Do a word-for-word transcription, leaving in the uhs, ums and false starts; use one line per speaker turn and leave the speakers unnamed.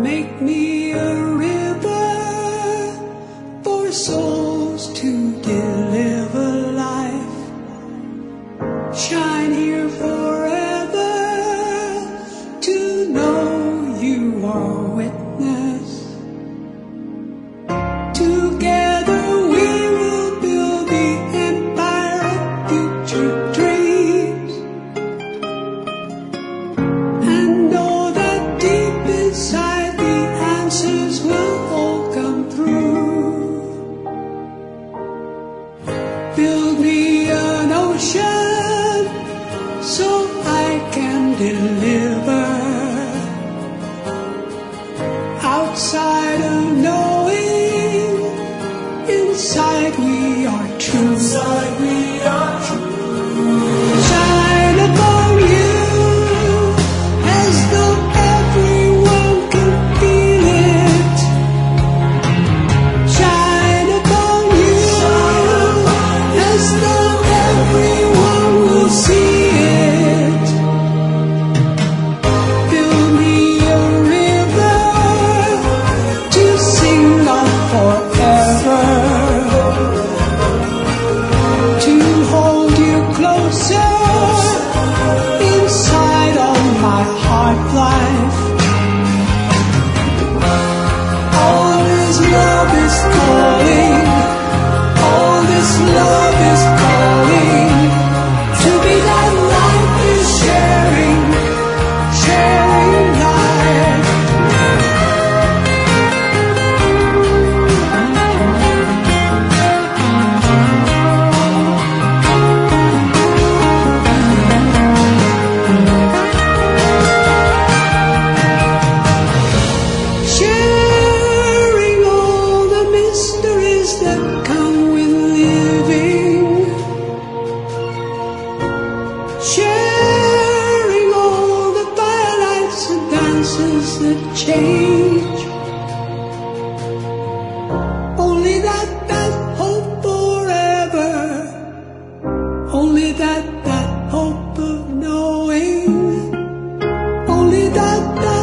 Make me a river for souls to deliver life. Shine here forever to know you are witness. Together we will build the empire of future dreams, and know that deep inside the answers will all come through. Build me an ocean so I can deliver. Outside of knowing, inside we are true. Inside we are true. Shine upon you as though everyone can feel it. Shine upon you as though everyone will see it. Build me a river to sing of forever, to hold you closer inside of my heart life. All this love is calling, all this love is calling, to be that life is sharing, sharing life. Sharing all the mysteries that come with living. Sharing all the firelights and dances that change. Only that, that hope forever. Only that, that hope of knowing. Only that, that